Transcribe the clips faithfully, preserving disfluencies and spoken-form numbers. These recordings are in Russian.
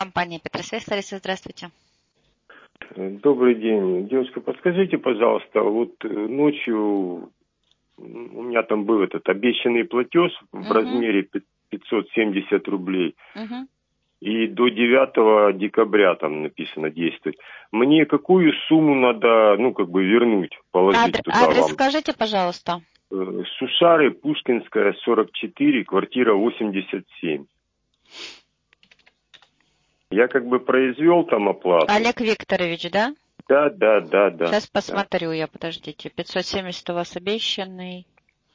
Компания Петросвязь, Лариса, здравствуйте. Добрый день. Девушка, подскажите, пожалуйста, вот ночью у меня там был этот обещанный платеж в Мгм. размере пятьсот семьдесят рублей. Мгм. И до девятого декабря там написано действовать. Мне какую сумму надо, ну, как бы вернуть, положить Адр- туда Адрес вам? скажите, пожалуйста. Э, Сушары, Пушкинская, сорок четыре, квартира восемьдесят семь. Я как бы произвел там оплату. Олег Викторович, да? Да, да, да, да. Сейчас да. посмотрю я, подождите. пятьсот семьдесят у вас обещанный.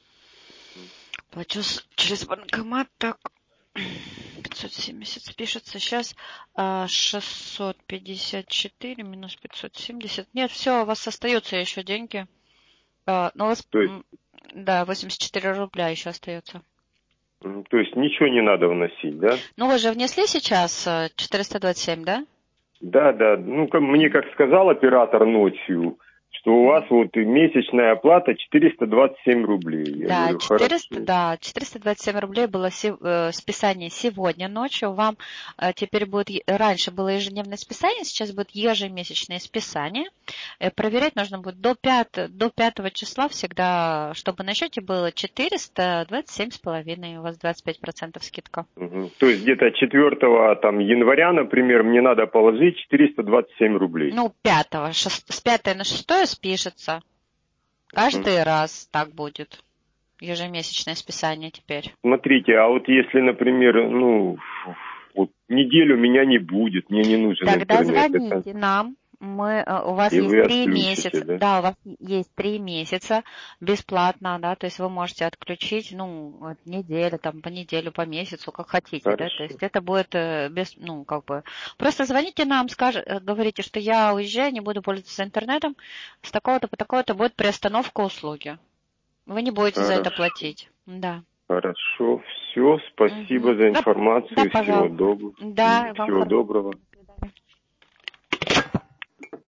Плачу с- через банкомат, так. пятьсот семьдесят спишется сейчас. а, шестьсот пятьдесят четыре минус пятьсот семьдесят. Нет, все, у вас остаются еще деньги. А, ну, у вас, То есть, м, да, восемьдесят четыре рубля еще остается. м, то есть ничего не надо вносить, да? Ну, вы же внесли сейчас э, четыреста двадцать семь, да? Да, да. Ну, ка- мне как сказал оператор ночью, что у вас вот и месячная оплата четыреста двадцать семь рублей. Я Да, говорю, четыреста, хорошо. да, четыреста двадцать семь рублей было се- э, списание сегодня ночью. Вам э, теперь будет, е- раньше было ежедневное списание, сейчас будет ежемесячное списание. Э, проверять нужно будет до пятого, до пятого числа всегда, чтобы на счете было четыреста двадцать семь с половиной, у вас двадцать пять процентов скидка. Мгм. То есть где-то четвёртого там, января, например, мне надо положить четыреста двадцать семь рублей. Ну, пятого, шест- с пятого на шестое спишется. Мгм. Каждый раз так будет. Ежемесячное списание теперь. Смотрите, а вот если, например, ну, вот неделю меня не будет, мне не нужен Тогда интернет, это звоните нам. Мы, э, у вас и есть вы три отключите, месяца, да? да, у вас есть три месяца бесплатно, да, то есть вы можете отключить, ну, вот неделю, там, по неделю, по месяцу, как хотите, да, то Хорошо. есть это будет э, без, ну, как бы, просто звоните нам, скажите, говорите, что я уезжаю, не буду пользоваться интернетом, с такого-то по такого-то будет приостановка услуги. Вы не будете за это Хорошо. платить, да. Хорошо. Все, спасибо Мгм. за Да, да, информацию. Всего пожалуйста. доброго. Да, вам Всего хорошо. доброго.